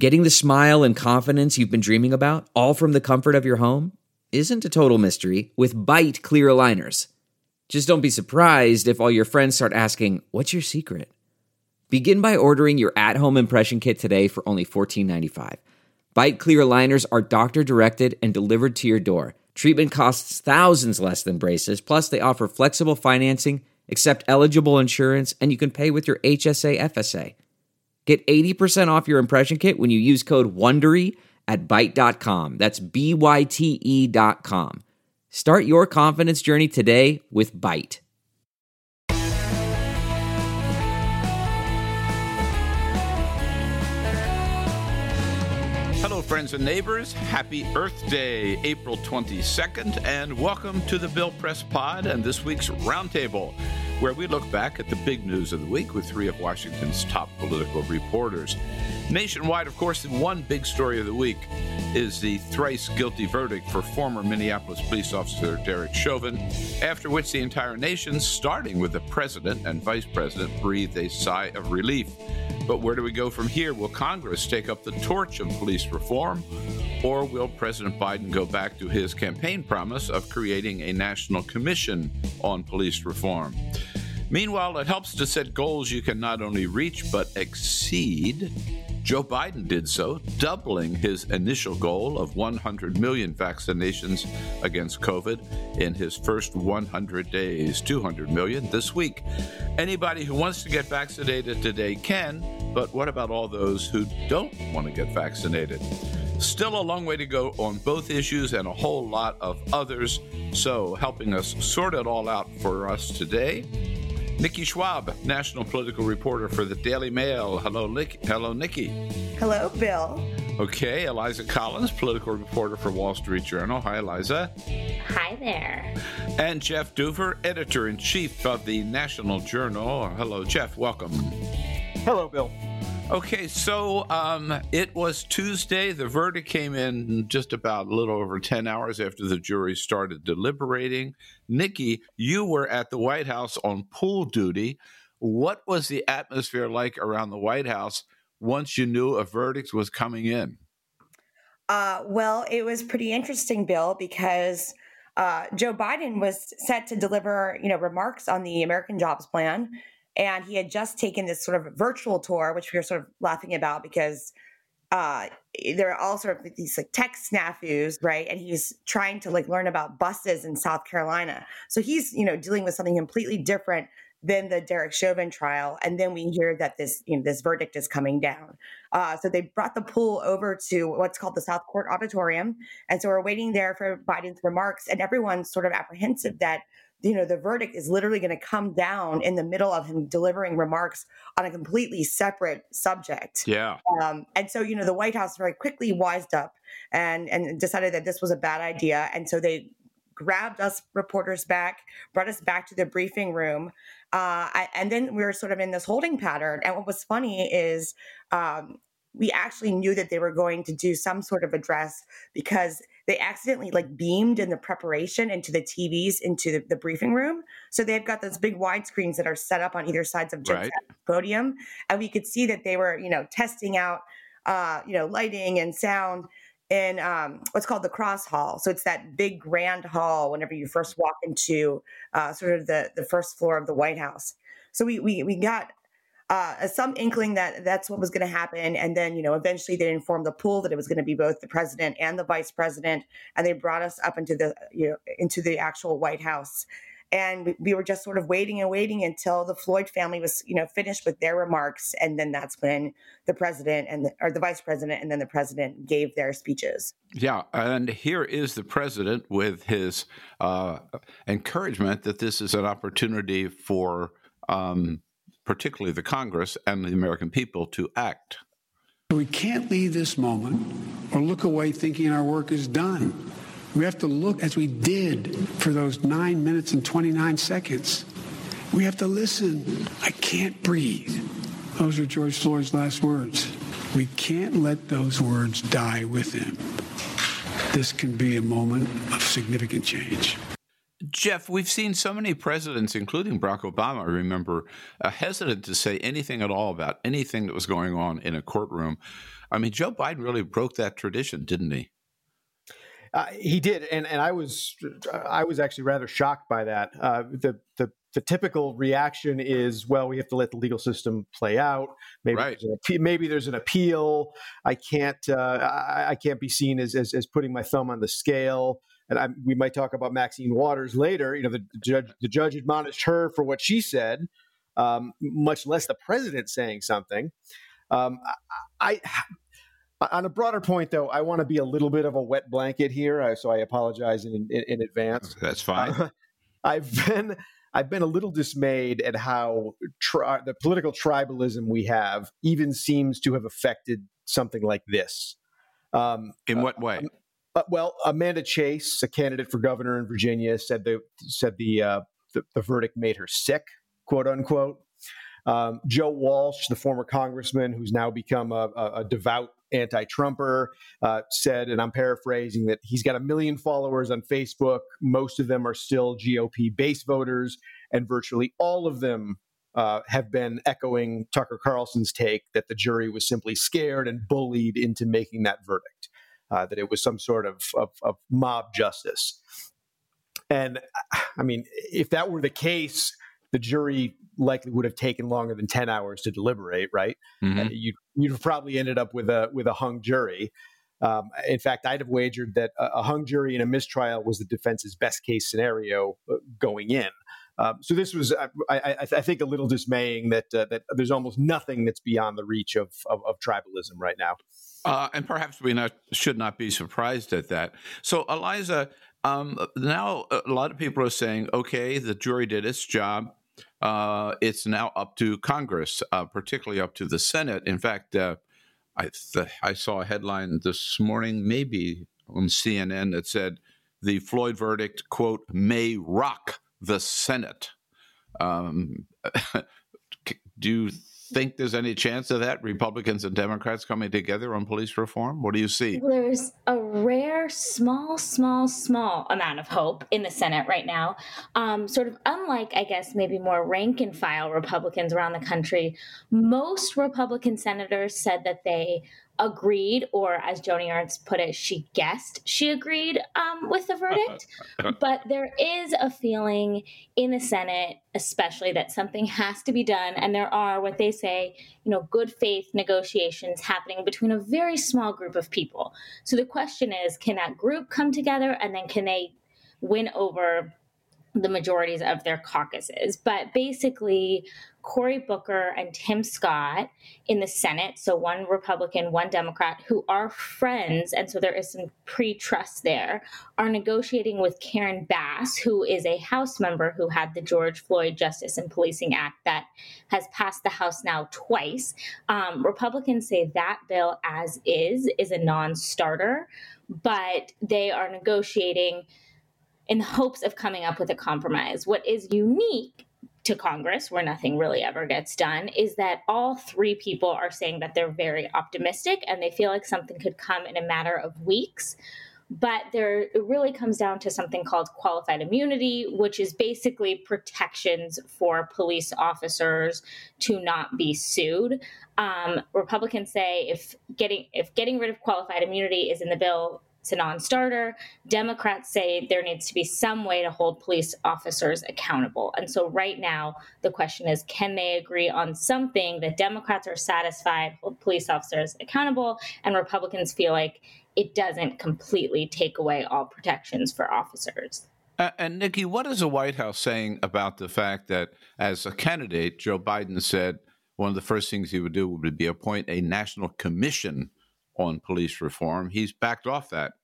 Getting the smile and confidence you've been dreaming about, all from the comfort of your home, isn't a total mystery with Byte clear aligners. Just don't be surprised if all your friends start asking, "What's your secret?" Begin by ordering your at-home impression kit today for only $14.95. Byte clear aligners are doctor-directed and delivered to your door. Treatment costs thousands less than braces, plus they offer flexible financing, accept eligible insurance, and you can pay with your HSA FSA. Get 80% off your impression kit when you use code WONDERY at Byte.com. That's BYTE.com. Start your confidence journey today with Byte. Hello, friends and neighbors. Happy Earth Day, April 22nd, and welcome to the Bill Press Pod and this week's Roundtable, where we look back at the big news of the week with three of Washington's top political reporters. Nationwide, of course, the one big story of the week is the thrice guilty verdict for former Minneapolis police officer Derek Chauvin, after which the entire nation, starting with the president and vice president, breathed a sigh of relief. But where do we go from here? Will Congress take up the torch of police reform, or will President Biden go back to his campaign promise of creating a national commission on police reform? Meanwhile, it helps to set goals you can not only reach but exceed. Joe Biden did so, doubling his initial goal of 100 million vaccinations against COVID in his first 100 days, 200 million this week. Anybody who wants to get vaccinated today can, but what about all those who don't want to get vaccinated? Still a long way to go on both issues and a whole lot of others. So helping us sort it all out for us today, Nikki Schwab, national political reporter for the Daily Mail. Hello, Nikki. Hello, Bill. Okay, Eliza Collins, political reporter for Wall Street Journal. Hi, Eliza. Hi there. And Jeff Duver, editor-in-chief of the National Journal. Hello, Jeff. Welcome. Hello, Bill. Okay, so it was Tuesday. The verdict came in just about a little over 10 hours after the jury started deliberating. Nikki, you were at the White House on pool duty. What was the atmosphere like around the White House once you knew a verdict was coming in? Well, it was pretty interesting, Bill, because Joe Biden was set to deliver, remarks on the American Jobs Plan. And he had just taken this sort of virtual tour, which we were sort of laughing about because there are all sort of these like tech snafus, right? And he's trying to learn about buses in South Carolina. So he's, dealing with something completely different than the Derek Chauvin trial. And then we hear that this verdict is coming down. So they brought the pool over to what's called the South Court Auditorium. And so we're waiting there for Biden's remarks, and everyone's sort of apprehensive that the verdict is literally going to come down in the middle of him delivering remarks on a completely separate subject. Yeah. And so, the White House very quickly wised up and decided that this was a bad idea. And so they grabbed us reporters back, brought us back to the briefing room. And then we were sort of in this holding pattern. And what was funny is we actually knew that they were going to do some sort of address because they accidentally beamed in the preparation into the TVs into the briefing room. So they've got those big widescreens that are set up on either sides of Joe's podium. And we could see that they were, testing out, lighting and sound in what's called the Cross Hall. So it's that big grand hall whenever you first walk into sort of the first floor of the White House. So we got some inkling that that's what was going to happen. And then, eventually they informed the pool that it was going to be both the president and the vice president. And they brought us up into the actual White House. And we were just sort of waiting until the Floyd family was, finished with their remarks. And then that's when the president or the vice president and then the president gave their speeches. Yeah. And here is the president with his encouragement that this is an opportunity for particularly the Congress and the American people to act. We can't leave this moment or look away thinking our work is done. We have to look as we did for those 9 minutes and 29 seconds. We have to listen. I can't breathe. Those are George Floyd's last words. We can't let those words die with him. This can be a moment of significant change. Jeff, we've seen so many presidents, including Barack Obama, I remember, hesitant to say anything at all about anything that was going on in a courtroom. I mean, Joe Biden really broke that tradition, didn't he? He did, and I was actually rather shocked by that. The typical reaction is, well, we have to let the legal system play out. Maybe right. maybe there's an appeal. I can't be seen as putting my thumb on the scale. And we might talk about Maxine Waters later. You know, the judge admonished her for what she said, much less the president saying something. On a broader point, though, I want to be a little bit of a wet blanket here, so I apologize in advance. That's fine. I've been a little dismayed at how the political tribalism we have even seems to have affected something like this. In what way? Well, Amanda Chase, a candidate for governor in Virginia, said the verdict made her sick, quote unquote. Joe Walsh, the former congressman who's now become a devout anti-Trumper, said, and I'm paraphrasing, that he's got 1 million followers on Facebook. Most of them are still GOP base voters, and virtually all of them have been echoing Tucker Carlson's take that the jury was simply scared and bullied into making that verdict, that it was some sort of mob justice. And I mean, if that were the case, the jury likely would have taken longer than 10 hours to deliberate, right? Mm-hmm. You'd have probably ended up with a hung jury. In fact, I'd have wagered that a hung jury in a mistrial was the defense's best case scenario going in. So this was, I think, a little dismaying that there's almost nothing that's beyond the reach of tribalism right now. And perhaps we should not be surprised at that. So, Eliza, now a lot of people are saying, okay, the jury did its job. It's now up to Congress, particularly up to the Senate. In fact, I saw a headline this morning, maybe on CNN, that said the Floyd verdict, quote, may rock the Senate. Do you think there's any chance of that, Republicans and Democrats coming together on police reform? What do you see? There's a rare, small amount of hope in the Senate right now. Sort of unlike, I guess, maybe more rank and file Republicans around the country, most Republican senators said that they agreed, or as Joni Ernst put it, she guessed she agreed with the verdict. But there is a feeling in the Senate, especially, that something has to be done. And there are what they say, good faith negotiations happening between a very small group of people. So the question is, can that group come together, and then can they win over the majorities of their caucuses? But basically, Cory Booker and Tim Scott in the Senate, so one Republican, one Democrat, who are friends, and so there is some pre-trust there, are negotiating with Karen Bass, who is a House member who had the George Floyd Justice and Policing Act that has passed the House now twice. Republicans say that bill as is a non-starter, but they are negotiating in the hopes of coming up with a compromise. What is unique to Congress, where nothing really ever gets done, is that all three people are saying that they're very optimistic and they feel like something could come in a matter of weeks. But it really comes down to something called qualified immunity, which is basically protections for police officers to not be sued. Republicans say if getting rid of qualified immunity is in the bill, it's a non-starter. Democrats say there needs to be some way to hold police officers accountable. And so right now, the question is, can they agree on something that Democrats are satisfied, hold police officers accountable, and Republicans feel like it doesn't completely take away all protections for officers? And Nikki, what is the White House saying about the fact that as a candidate, Joe Biden said one of the first things he would do would be appoint a national commission on police reform? He's backed off that.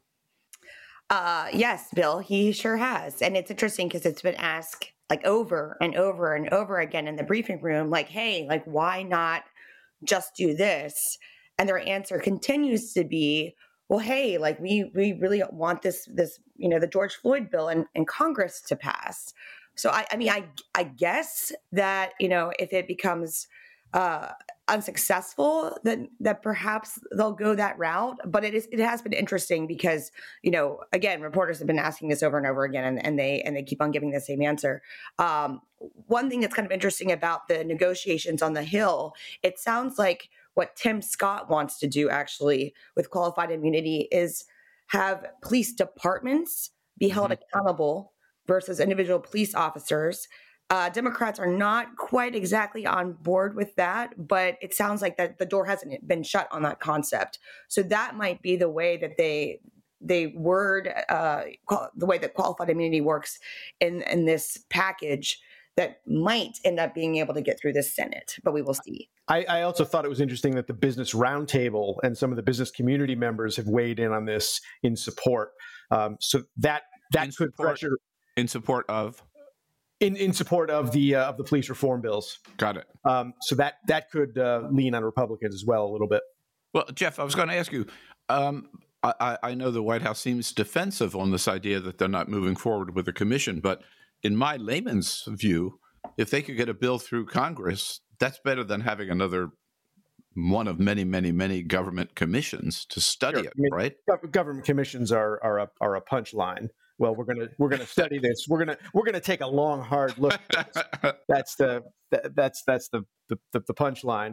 Yes, Bill, he sure has. And it's interesting because it's been asked like over and over and over again in the briefing room, like, hey, like, why not just do this? And their answer continues to be, well, hey, like, we really want this, the George Floyd bill in Congress to pass. So, I mean, I guess that, if it becomes unsuccessful, that perhaps they'll go that route. But it has been interesting because, again, reporters have been asking this over and over again, and they keep on giving the same answer. One thing that's kind of interesting about the negotiations on the Hill, it sounds like what Tim Scott wants to do actually with qualified immunity is have police departments be held accountable versus individual police officers. Democrats are not quite exactly on board with that, but it sounds like that the door hasn't been shut on that concept. So that might be the way that they word the way that qualified immunity works in this package that might end up being able to get through the Senate, but we will see. I also thought it was interesting that the Business Roundtable and some of the business community members have weighed in on this in support. So that could pressure in support of. In support of the police reform bills. Got it. So that could lean on Republicans as well a little bit. Well, Jeff, I was going to ask you, I know the White House seems defensive on this idea that they're not moving forward with a commission, but in my layman's view, if they could get a bill through Congress, that's better than having another one of many, many, many government commissions to study it, right? Government commissions are a punchline. Well, we're gonna study this. We're gonna take a long, hard look at this. That's the punchline.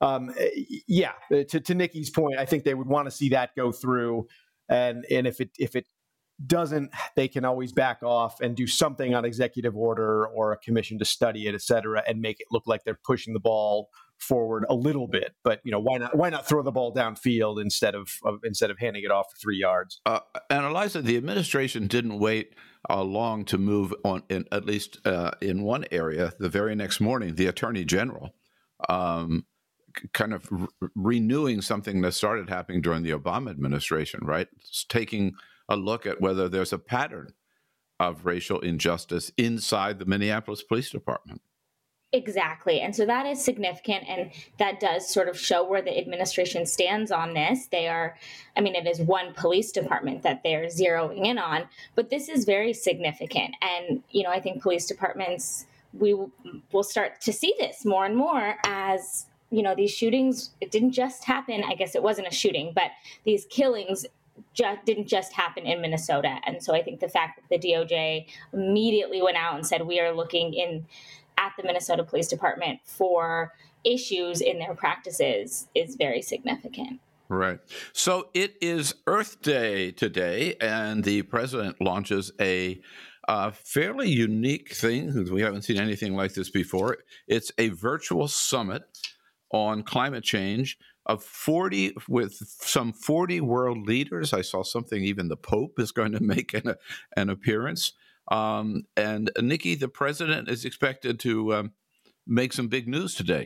To Nikki's point, I think they would want to see that go through, and if it doesn't, they can always back off and do something on executive order or a commission to study it, et cetera, and make it look like they're pushing the ball forward a little bit. But why not throw the ball downfield instead of handing it off for 3 yards? And Eliza, the administration didn't wait long to move on, at least in one area. The very next morning, the Attorney General kind of renewing something that started happening during the Obama administration, right? It's taking a look at whether there's a pattern of racial injustice inside the Minneapolis Police Department. Exactly. And so that is significant. And that does sort of show where the administration stands on this. It is one police department that they're zeroing in on, but this is very significant. And, I think police departments, we will start to see this more and more as, these shootings, it didn't just happen. I guess it wasn't a shooting, but these killings didn't just happen in Minnesota. And so I think the fact that the DOJ immediately went out and said, we are looking at the Minnesota Police Department for issues in their practices is very significant. Right. So it is Earth Day today, and the president launches a fairly unique thing. We haven't seen anything like this before. It's a virtual summit on climate change with some 40 world leaders. I saw something, even the Pope is going to make an appearance. And Nikki, the president is expected to make some big news today.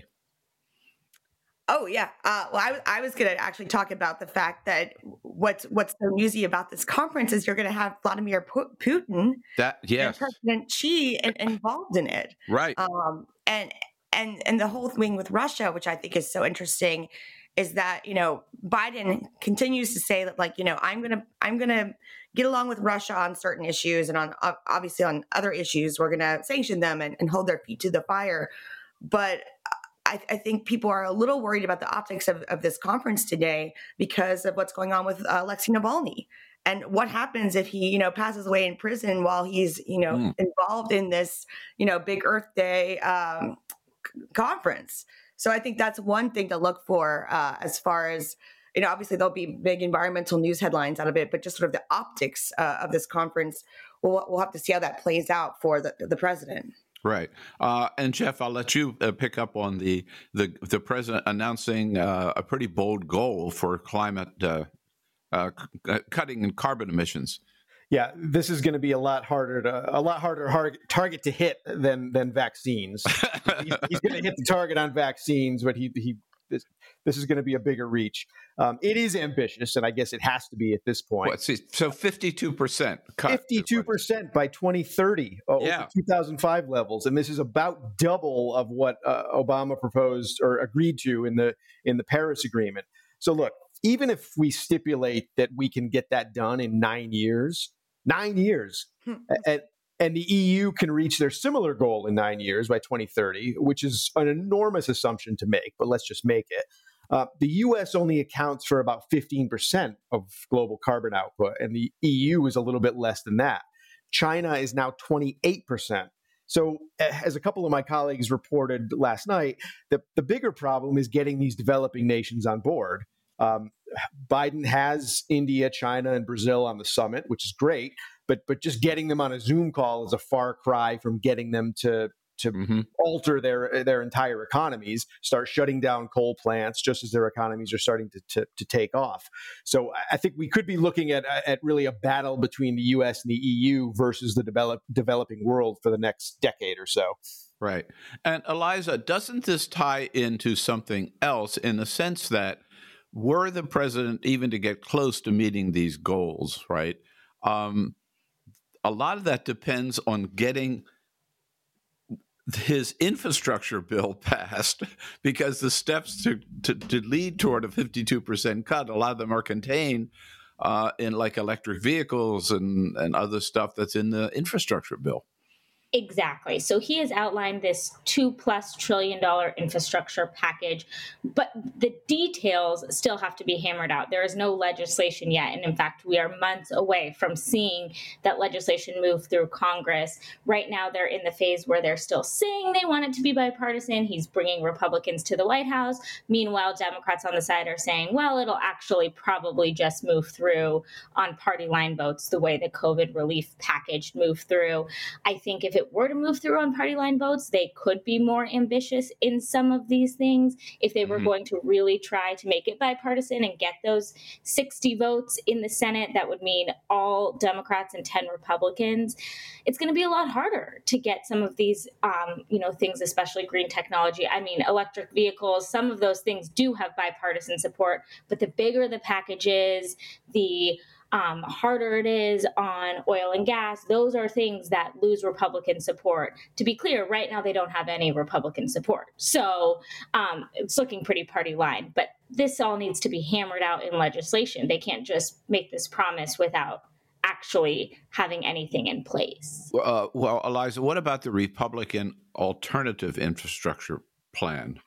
Oh, yeah. I was going to actually talk about the fact that what's so newsy about this conference is you're going to have Vladimir Putin and President Xi involved in it. Right. And the whole thing with Russia, which I think is so interesting, is that, Biden continues to say that, I'm going to get along with Russia on certain issues, and obviously on other issues, we're going to sanction them and hold their feet to the fire. But I think people are a little worried about the optics of this conference today because of what's going on with Alexei Navalny. And what happens if he, passes away in prison while he's, involved in this, big Earth Day conference. So I think that's one thing to look for as far as, obviously there'll be big environmental news headlines out of it, but just sort of the optics of this conference, we'll have to see how that plays out for the president. Right. And Jeff, I'll let you pick up on the president announcing a pretty bold goal for climate cutting in carbon emissions. Yeah, this is going to be a lot harder target to hit than vaccines. He's going to hit the target on vaccines, but this is going to be a bigger reach. It is ambitious, and I guess it has to be at this point. So 52% cut. 52% by 2030 over 2005 levels, and this is about double of what Obama proposed or agreed to in the Paris Agreement. So look, even if we stipulate that we can get that done in 9 years, And the EU can reach their similar goal in 9 years by 2030, which is an enormous assumption to make, but let's just make it. The US only accounts for about 15% of global carbon output, and the EU is a little bit less than that. China is now 28%. So, as a couple of my colleagues reported last night, the bigger problem is getting these developing nations on board. Biden has India, China, and Brazil on the summit, which is great, but just getting them on a Zoom call is a far cry from getting them to alter their entire economies, start shutting down coal plants just as their economies are starting to take off. So I think we could be looking at really a battle between the U.S. and the EU versus the developing world for the next decade or so. Right. And Eliza, doesn't this tie into something else in the sense that were the president even to get close to meeting these goals, right? A lot of that depends on getting his infrastructure bill passed, because the steps to lead toward a 52% cut, a lot of them are contained in like electric vehicles and other stuff that's in the infrastructure bill. Exactly. So he has outlined this $2+ trillion infrastructure package, but the details still have to be hammered out. There is no legislation yet. And in fact, we are months away from seeing that legislation move through Congress. Right now, they're in the phase where they're still saying they want it to be bipartisan. He's bringing Republicans to the White House. Meanwhile, Democrats on the side are saying, well, it'll actually probably just move through on party line votes the way the COVID relief package moved through. I think if it were to move through on party line votes, they could be more ambitious in some of these things. If they were going to really try to make it bipartisan and get those 60 votes in the Senate, that would mean all Democrats and 10 Republicans. It's going to be a lot harder to get some of these, things, especially green technology. I mean, electric vehicles, some of those things do have bipartisan support, but the bigger the package is, the harder it is on oil and gas. Those are things that lose Republican support. To be clear, right now they don't have any Republican support. So it's looking pretty party line. But this all needs to be hammered out in legislation. They can't just make this promise without actually having anything in place. Well, Eliza, what about the Republican alternative infrastructure plan?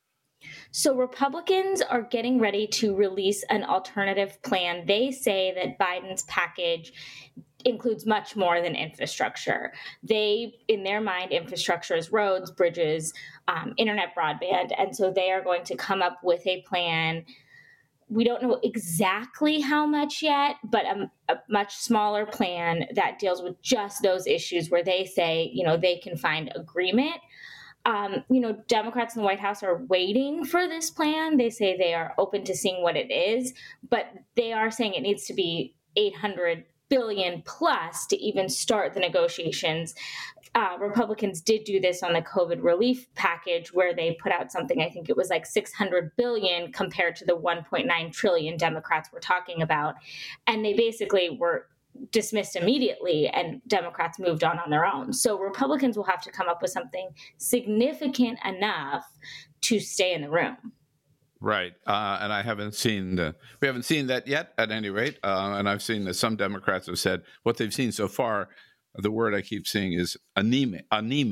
So Republicans are getting ready to release an alternative plan. They say that Biden's package includes much more than infrastructure. They, in their mind, infrastructure is roads, bridges, internet, broadband. And so they are going to come up with a plan. We don't know exactly how much yet, but a much smaller plan that deals with just those issues where they say, they can find agreement. Democrats in the White House are waiting for this plan. They say they are open to seeing what it is, but they are saying it needs to be $800 billion plus to even start the negotiations. Republicans did do this on the COVID relief package, where they put out something, I think it was like $600 billion compared to the $1.9 trillion Democrats were talking about. And they basically were dismissed immediately, and Democrats moved on their own. So Republicans will have to come up with something significant enough to stay in the room. Right. And I haven't seen we haven't seen that yet, at any rate. And I've seen that some Democrats have said what they've seen so far. The word I keep seeing is anemic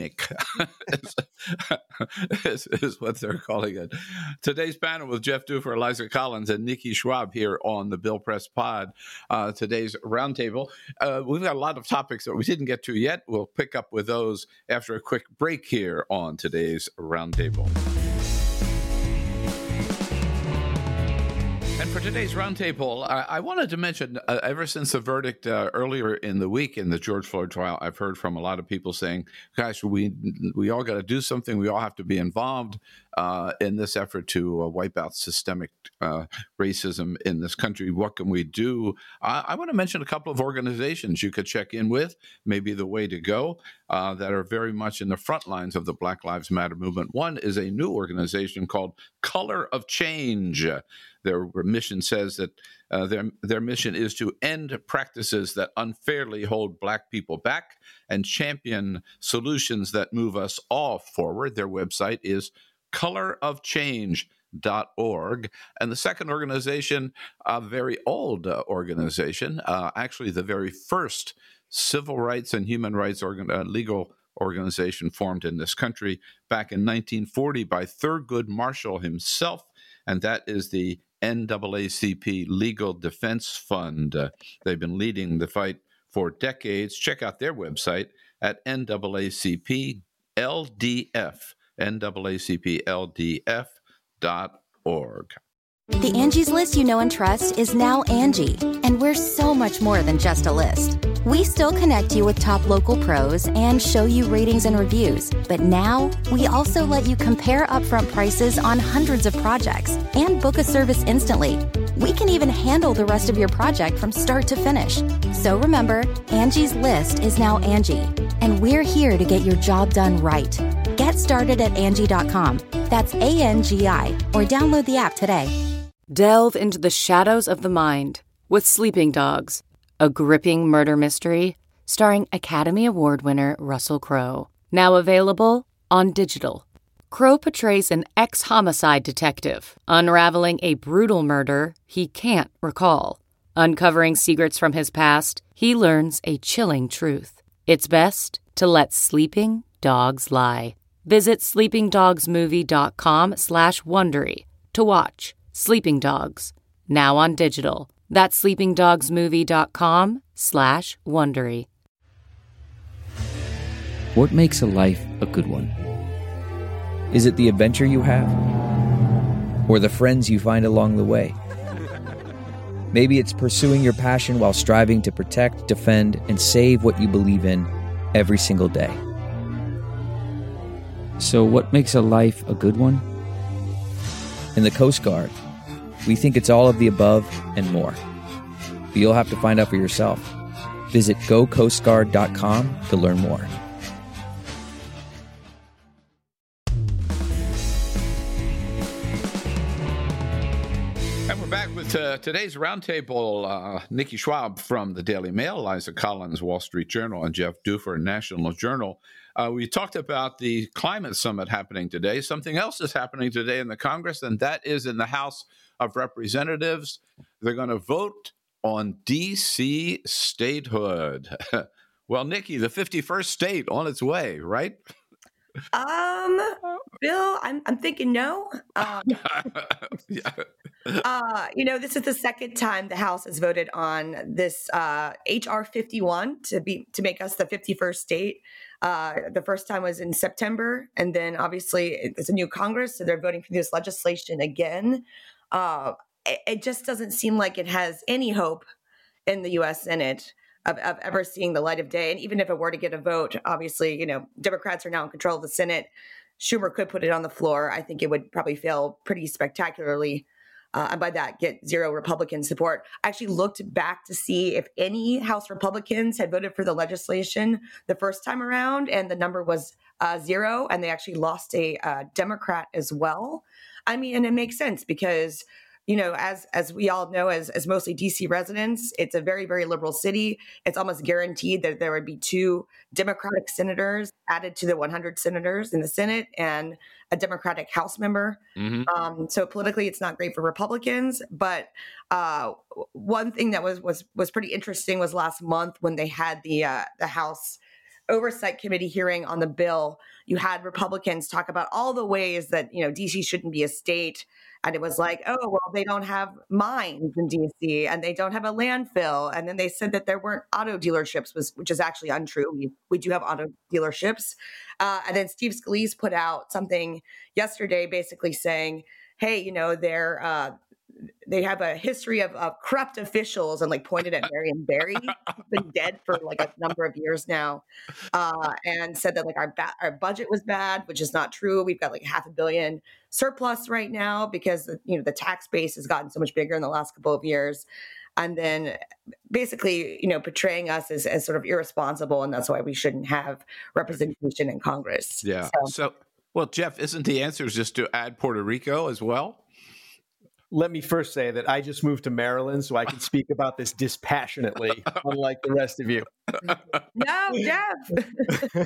is what they're calling it. Today's panel with Jeff Dufour, Eliza Collins, and Nikki Schwab here on the Bill Press Pod. Today's roundtable. We've got a lot of topics that we didn't get to yet. We'll pick up with those after a quick break here on today's roundtable. And for today's roundtable, I wanted to mention, ever since the verdict earlier in the week in the George Floyd trial, I've heard from a lot of people saying, gosh, we all got to do something. We all have to be involved in this effort to wipe out systemic racism in this country. What can we do? I want to mention a couple of organizations you could check in with, maybe the way to go, that are very much in the front lines of the Black Lives Matter movement. One is a new organization called Color of Change. Their mission says that their mission is to end practices that unfairly hold Black people back and champion solutions that move us all forward. Their website is colorofchange.org. And the second organization, a very old organization, actually the very first civil rights and human rights legal organization formed in this country back in 1940 by Thurgood Marshall himself, and that is the NAACP Legal Defense Fund. They've been leading the fight for decades. Check out their website at NAACPLDF.org. The Angie's List you know and trust is now Angie, and we're so much more than just a list. We still connect you with top local pros and show you ratings and reviews, but now we also let you compare upfront prices on hundreds of projects and book a service instantly. We can even handle the rest of your project from start to finish. So remember, Angie's List is now Angie, and we're here to get your job done right. Get started at Angie.com. That's ANGI, or download the app today. Delve into the shadows of the mind with Sleeping Dogs, a gripping murder mystery starring Academy Award winner Russell Crowe. Now available on digital. Crowe portrays an ex-homicide detective unraveling a brutal murder he can't recall. Uncovering secrets from his past, he learns a chilling truth. It's best to let sleeping dogs lie. Visit sleepingdogsmovie.com/Wondery to watch Sleeping Dogs, now on digital. That's sleepingdogsmovie.com/Wondery. What makes a life a good one? Is it the adventure you have? Or the friends you find along the way? Maybe it's pursuing your passion while striving to protect, defend, and save what you believe in every single day. So what makes a life a good one? In the Coast Guard, we think it's all of the above and more. But you'll have to find out for yourself. Visit gocoastguard.com to learn more. And we're back with today's roundtable. Nikki Schwab from the Daily Mail, Liza Collins, Wall Street Journal, and Jeff Dufer, National Journal. We talked about the climate summit happening today. Something else is happening today in the Congress, and that is in the House of Representatives. They're going to vote on D.C. statehood. Well, Nikki, the 51st state on its way, right? Bill, I'm thinking no. This is the second time the House has voted on this HR 51 to make us the 51st state. The first time was in September, and then obviously it's a new Congress, so they're voting for this legislation again. It just doesn't seem like it has any hope in the U.S. Senate of ever seeing the light of day. And even if it were to get a vote, obviously, Democrats are now in control of the Senate. Schumer could put it on the floor. I think it would probably fail pretty spectacularly. And by that, get zero Republican support. I actually looked back to see if any House Republicans had voted for the legislation the first time around, and the number was 0, and they actually lost a Democrat as well. I mean, and it makes sense because, as we all know, as mostly DC residents, it's a very, very liberal city. It's almost guaranteed that there would be 2 Democratic senators added to the 100 senators in the Senate and a Democratic House member. Mm-hmm. So politically, it's not great for Republicans. But one thing that was pretty interesting was last month when they had the House Oversight Committee hearing on the bill. You had Republicans talk about all the ways that DC shouldn't be a state. And it was like, oh, well, they don't have mines in D.C. and they don't have a landfill. And then they said that there weren't auto dealerships, which is actually untrue. We do have auto dealerships. And then Steve Scalise put out something yesterday basically saying, hey, they have a history of corrupt officials, and pointed at Marion Barry, who's been dead for a number of years now, and said that our budget was bad, which is not true. We've got $500 million surplus right now because the tax base has gotten so much bigger in the last couple of years, and then basically portraying us as sort of irresponsible, and that's why we shouldn't have representation in Congress. Yeah. So well, Jeff, isn't the answer just to add Puerto Rico as well? Let me first say that I just moved to Maryland, so I can speak about this dispassionately, unlike the rest of you. No, Jeff.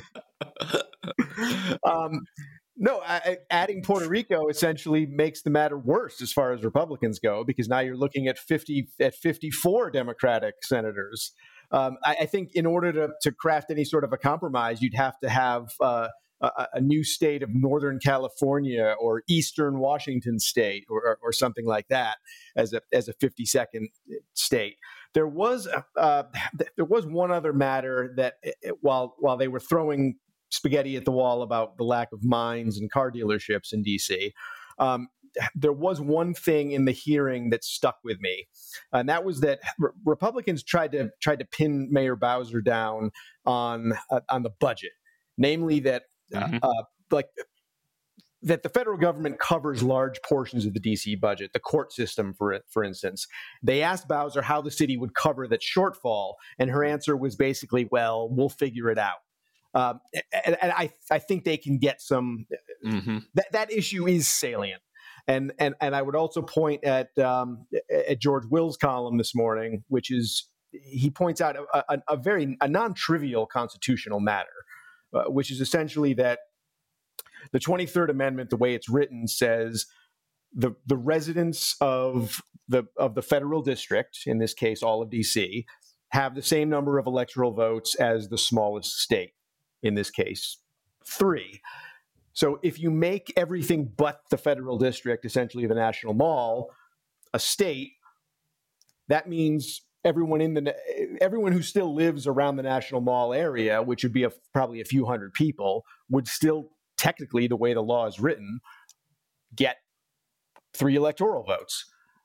Adding Puerto Rico essentially makes the matter worse as far as Republicans go, because now you're looking at 54 Democratic senators. I think in order to craft any sort of a compromise, you'd have to have a new state of Northern California or Eastern Washington State or something like that as a 52nd state. There was one other matter that while they were throwing spaghetti at the wall about the lack of mines and car dealerships in D.C., there was one thing in the hearing that stuck with me, and that was that Republicans tried to pin Mayor Bowser down on the budget, namely that that the federal government covers large portions of the DC budget, the court system, for instance. They asked Bowser how the city would cover that shortfall, and her answer was basically, well, we'll figure it out. And I think they can get some that issue is salient. And I would also point at George Will's column this morning, which is he points out a non-trivial constitutional matter, which is essentially that the 23rd Amendment, the way it's written, says the residents of the federal district, in this case all of D.C., have the same number of electoral votes as the smallest state, in this case 3. So if you make everything but the federal district, essentially the National Mall, a state, that means everyone who still lives around the National Mall area, which would be probably a few hundred people, would still technically, the way the law is written, get 3 electoral votes,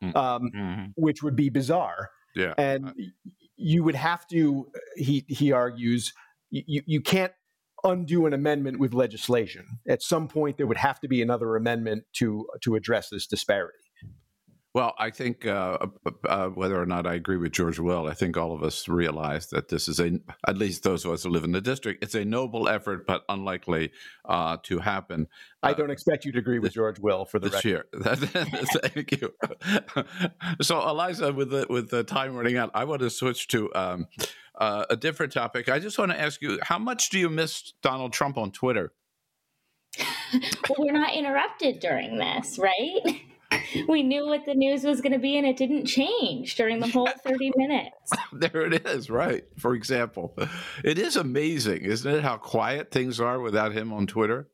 which would be bizarre. Yeah. And you would have to, he argues, you can't undo an amendment with legislation. At some point, there would have to be another amendment to address this disparity. Well, I think whether or not I agree with George Will, I think all of us realize that this is at least those of us who live in the district, it's a noble effort, but unlikely to happen. I don't expect you to agree with George Will for the this record. year. Thank you. So, Eliza, with the time running out, I want to switch to a different topic. I just want to ask you, how much do you miss Donald Trump on Twitter? Well, we're not interrupted during this, right? We knew what the news was going to be, and it didn't change during the whole 30 minutes. There it is, right? For example, it is amazing, isn't it, how quiet things are without him on Twitter?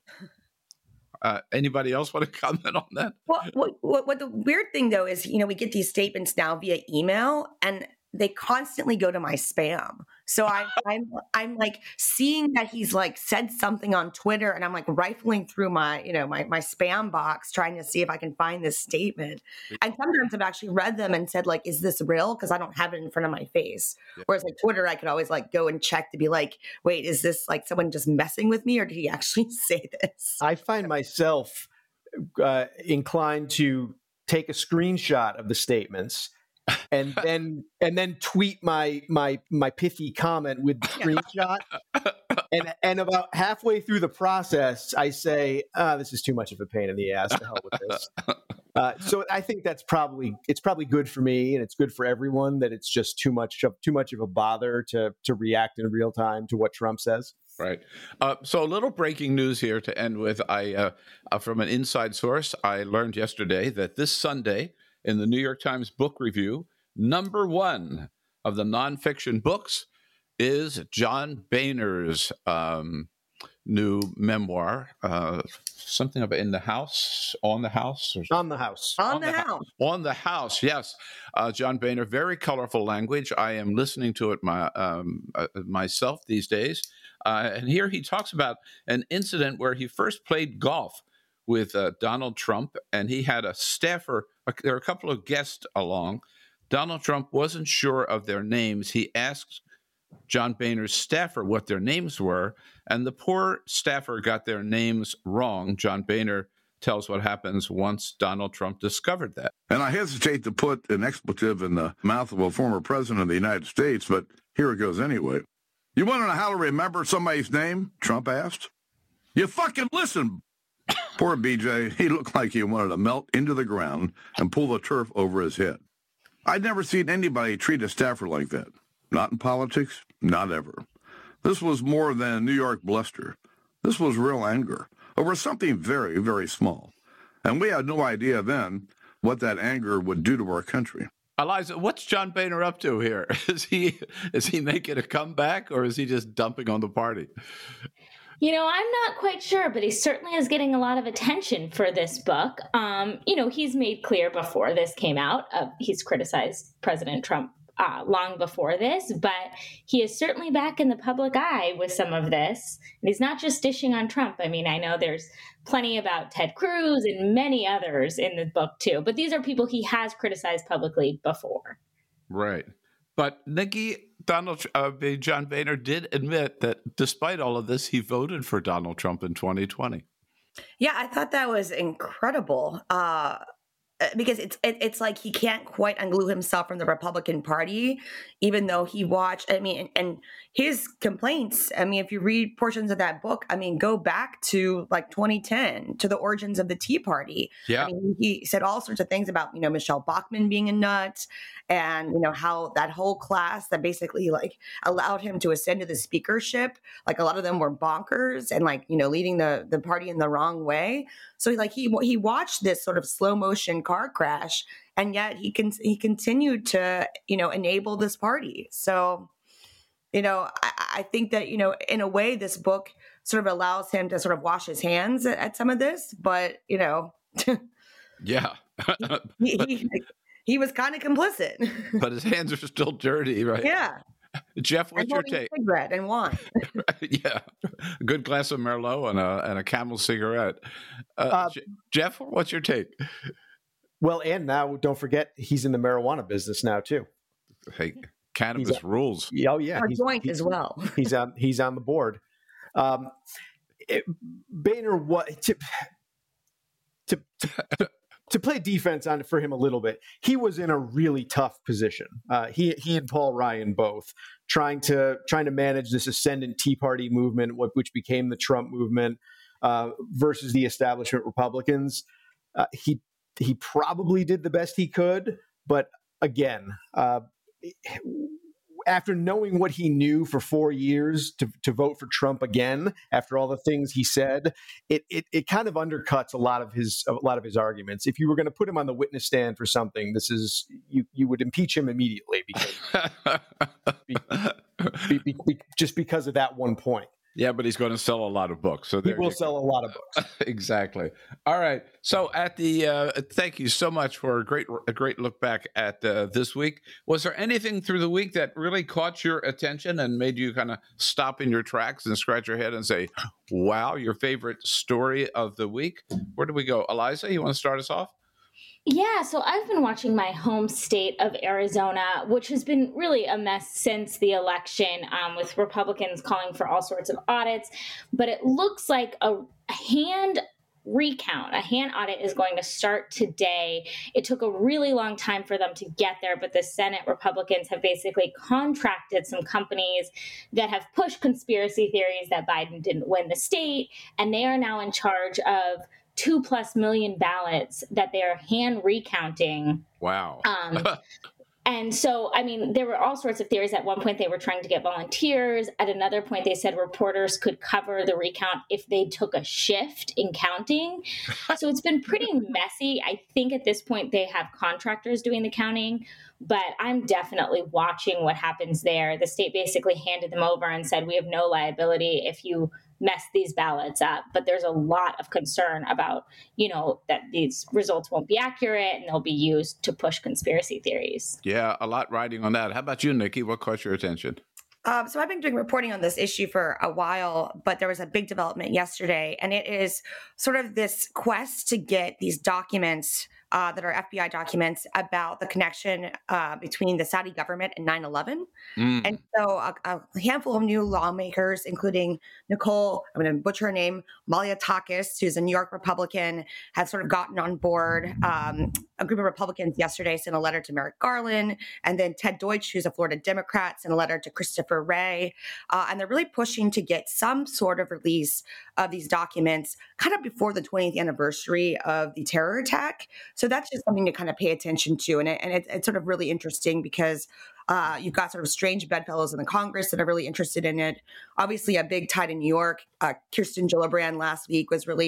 Anybody else want to comment on that? Well, what the weird thing, though, is, we get these statements now via email, and they constantly go to my spam. So I'm like seeing that he's like said something on Twitter, and I'm like rifling through my my spam box trying to see if I can find this statement. And sometimes I've actually read them and said, like, is this real? Because I don't have it in front of my face. Yeah. Whereas like Twitter, I could always like go and check to be like, wait, is this like someone just messing with me, or did he actually say this? I find myself inclined to take a screenshot of the statements and then tweet my pithy comment with the screenshot. And about halfway through the process, I say, this is too much of a pain in the ass. To hell with this. So I think it's probably good for me, and it's good for everyone that it's just too much of a bother to react in real time to what Trump says. Right. So a little breaking news here to end with. I from an inside source, I learned yesterday that this Sunday, in the New York Times Book Review, number 1 of the nonfiction books is John Boehner's new memoir, something about on the house. Yes. John Boehner, very colorful language. I am listening to it myself these days. And here he talks about an incident where he first played golf with Donald Trump, and he had a staffer. There are a couple of guests along. Donald Trump wasn't sure of their names. He asked John Boehner's staffer what their names were, and the poor staffer got their names wrong. John Boehner tells what happens once Donald Trump discovered that. And I hesitate to put an expletive in the mouth of a former president of the United States, but here it goes anyway. You want to know how to remember somebody's name? Trump asked. You fucking listen. Poor BJ, he looked like he wanted to melt into the ground and pull the turf over his head. I'd never seen anybody treat a staffer like that. Not in politics, not ever. This was more than a New York bluster. This was real anger over something very, very small. And we had no idea then what that anger would do to our country. Eliza, what's John Boehner up to here? Is he making a comeback, or is he just dumping on the party? I'm not quite sure, but he certainly is getting a lot of attention for this book. He's made clear before this came out, he's criticized President Trump long before this, but he is certainly back in the public eye with some of this. And he's not just dishing on Trump. I mean, I know there's plenty about Ted Cruz and many others in the book too, but these are people he has criticized publicly before. Right. But Nikki, John Boehner did admit that despite all of this, he voted for Donald Trump in 2020. Yeah, I thought that was incredible. Because it's like he can't quite unglue himself from the Republican Party, even though he watched. I mean, and his complaints. I mean, if you read portions of that book, I mean, go back to like 2010 to the origins of the Tea Party. Yeah, I mean, he said all sorts of things about Michelle Bachmann being a nut, and how that whole class that basically like allowed him to ascend to the speakership. Like a lot of them were bonkers and like leading the party in the wrong way. So like he watched this sort of slow motion car crash, and yet he continued to enable this party. So I think that in a way this book sort of allows him to sort of wash his hands at some of this, but yeah, he was kind of complicit. But his hands are still dirty, right? Yeah. Jeff, what's your take? Cigarette and wine. Yeah, a good glass of Merlot and a Camel cigarette. Jeff, what's your take? Well, and now don't forget he's in the marijuana business now too. Hey, cannabis rules. Oh yeah, a joint as well. He's on the board. Boehner, what to play defense on for him a little bit, he was in a really tough position. He and Paul Ryan both trying to manage this ascendant Tea Party movement, which became the Trump movement, versus the establishment Republicans. He probably did the best he could, but again, after knowing what he knew for 4 years to vote for Trump again, after all the things he said, it kind of undercuts a lot of his arguments. If you were going to put him on the witness stand for something, this is you would impeach him immediately just because of that one point. Yeah, but he's going to sell a lot of books. So he will sell a lot of books. Exactly. All right. So at the thank you so much for a great look back at this week. Was there anything through the week that really caught your attention and made you kind of stop in your tracks and scratch your head and say, "Wow"? Your favorite story of the week? Where do we go, Eliza? You want to start us off? Yeah, so I've been watching my home state of Arizona, which has been really a mess since the election, with Republicans calling for all sorts of audits. But it looks like a hand audit is going to start today. It took a really long time for them to get there, but the Senate Republicans have basically contracted some companies that have pushed conspiracy theories that Biden didn't win the state, and they are now in charge of 2+ million ballots that they're hand recounting. Wow. And so, I mean, there were all sorts of theories. At one point, they were trying to get volunteers. At another point, they said reporters could cover the recount if they took a shift in counting. So it's been pretty messy. I think at this point, they have contractors doing the counting, but I'm definitely watching what happens there. The state basically handed them over and said, we have no liability if you mess these ballots up. But there's a lot of concern about, that these results won't be accurate and they'll be used to push conspiracy theories. Yeah, a lot riding on that. How about you, Nikki? What caught your attention? So I've been doing reporting on this issue for a while, but there was a big development yesterday, and it is sort of this quest to get these documents that are FBI documents about the connection between the Saudi government and 9/11. And so a handful of new lawmakers, including Nicole, I'm going to butcher her name, Malliotakis, who's a New York Republican, have sort of gotten on board. A group of Republicans yesterday sent a letter to Merrick Garland, and then Ted Deutsch, who's a Florida Democrat, sent a letter to Christopher Wray. And they're really pushing to get some sort of release of these documents kind of before the 20th anniversary of the terror attack. So that's just something to kind of pay attention to. And it's sort of really interesting because you've got sort of strange bedfellows in the Congress that are really interested in it. Obviously, a big tide in New York. Kirsten Gillibrand last week was really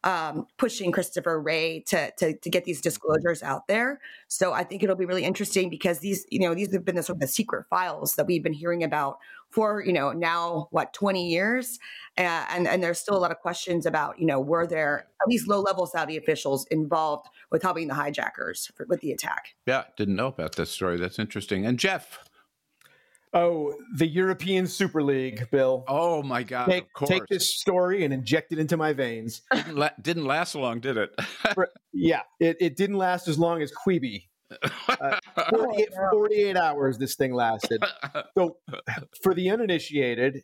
pushing Christopher Wray to get these disclosures out there. So I think it'll be really interesting because these have been the sort of the secret files that we've been hearing about for, now 20 years. And there's still a lot of questions about, were there at least low-level Saudi officials involved with helping the hijackers with the attack? Yeah, didn't know about that story. That's interesting. And Jeff. Oh, the European Super League, Bill. Oh, my God, of course. Take this story and inject it into my veins. Didn't last long, did it? Yeah, it didn't last as long as Quibi. 48 hours this thing lasted. So for the uninitiated,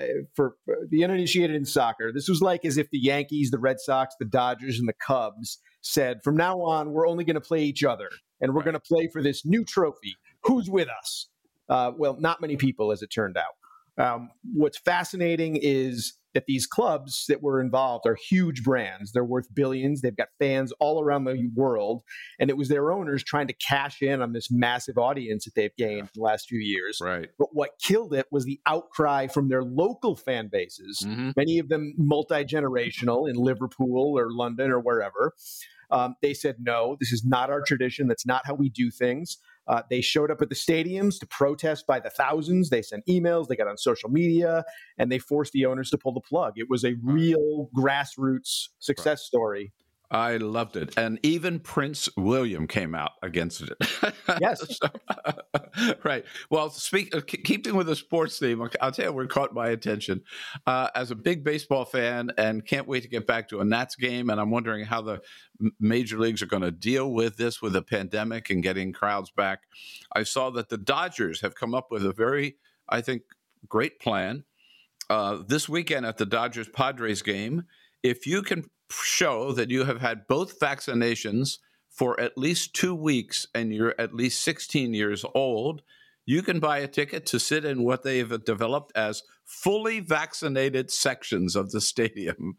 in soccer, this was like as if the Yankees, the Red Sox, the Dodgers, and the Cubs said, from now on, we're only going to play each other, and we're going to play for this new trophy. Who's with us? Well, not many people, as it turned out. What's fascinating is that these clubs that were involved are huge brands. They're worth billions. They've got fans all around the world. And it was their owners trying to cash in on this massive audience that they've gained in the last few years. Right. But what killed it was the outcry from their local fan bases, many of them multi-generational in Liverpool or London or wherever. They said, no, this is not our tradition. That's not how we do things. They showed up at the stadiums to protest by the thousands. They sent emails, they got on social media, and they forced the owners to pull the plug. It was a real grassroots success story. I loved it. And even Prince William came out against it. Yes. Right. Well, keeping with the sports theme, I'll tell you what caught my attention. As a big baseball fan and can't wait to get back to a Nats game, and I'm wondering how the major leagues are going to deal with this, with the pandemic and getting crowds back. I saw that the Dodgers have come up with a very, I think, great plan. This weekend at the Dodgers-Padres game, if you can show that you have had both vaccinations for at least 2 weeks and you're at least 16 years old, you can buy a ticket to sit in what they have developed as fully vaccinated sections of the stadium.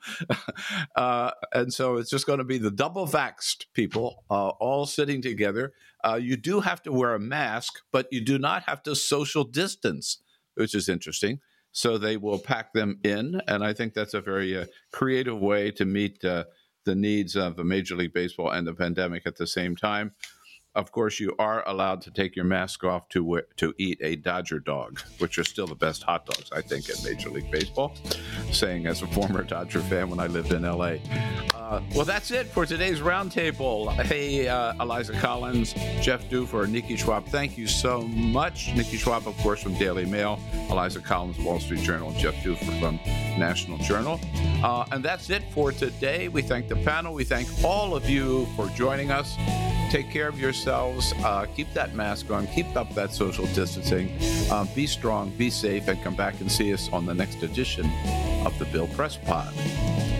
And so it's just going to be the double vaxxed people all sitting together. You do have to wear a mask, but you do not have to social distance, which is interesting. So they will pack them in, and I think that's a very creative way to meet the needs of Major League Baseball and the pandemic at the same time. Of course, you are allowed to take your mask off to eat a Dodger dog, which are still the best hot dogs, I think, in Major League Baseball, saying as a former Dodger fan when I lived in L.A. Well, that's it for today's Roundtable. Hey, Eliza Collins, Jeff Dufour, Nikki Schwab, thank you so much. Nikki Schwab, of course, from Daily Mail, Eliza Collins, Wall Street Journal, and Jeff Dufour from National Journal. And that's it for today. We thank the panel. We thank all of you for joining us. Take care of yourselves. Keep that mask on. Keep up that social distancing. Be strong, be safe, and come back and see us on the next edition of the Bill Press Pod.